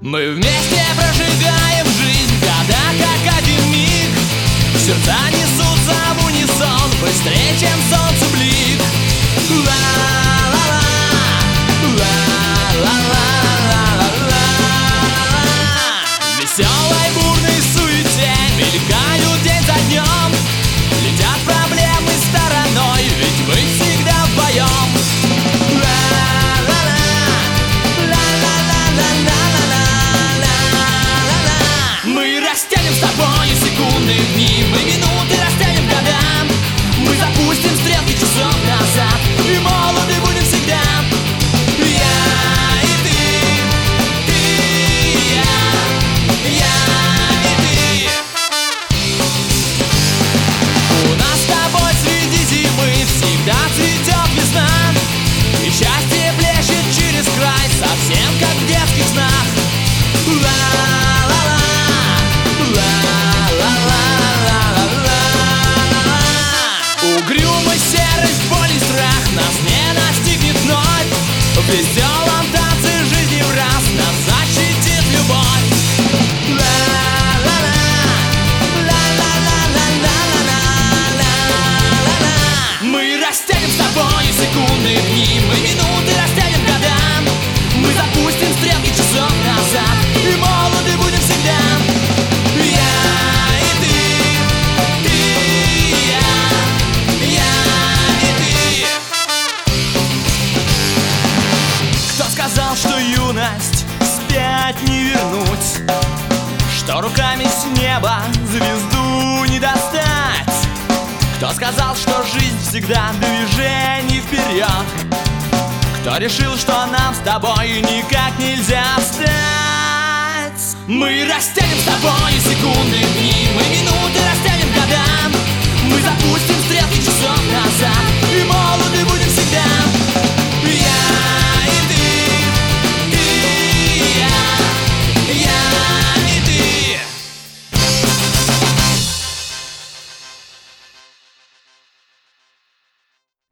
Мы вместе прожигаем жизнь, года как один миг. Сердца несутся в унисон, быстрее, чем солнце блик. Ла-ла-ла, ла-ла-ла-ла-ла-ла. В веселой бурной суете мелькают день за днем. Летят проблемы стороной, ведь мы всегда вдвоем. Мы растянем с тобой секунды, дни, мы минуты растянем годам. Мы запустим стрелки часов назад, и молоды будем всегда. Я и ты и я и ты. У нас с тобой среди зимы всегда цветет весна, и счастье плещет через край, совсем как в детских снах. Угрюмость, серость, боль и страх нас не настигнет вновь. В веселом танце жизни в раз нас защитит любовь. Мы растянем с тобой секунды, дни, мы минуты растянем годам. Мы запустим стрелки часов назад, и молоды будем всегда. Что юность вспять не вернуть, что руками с неба звезду не достать. Кто сказал, что жизнь всегда движение вперед? Кто решил, что нам с тобой никак нельзя встать? Мы растянем с тобой секунды, дни, мы минуты растянем годам. Мы запустим стрелки часов назад, и молоды будем всегда.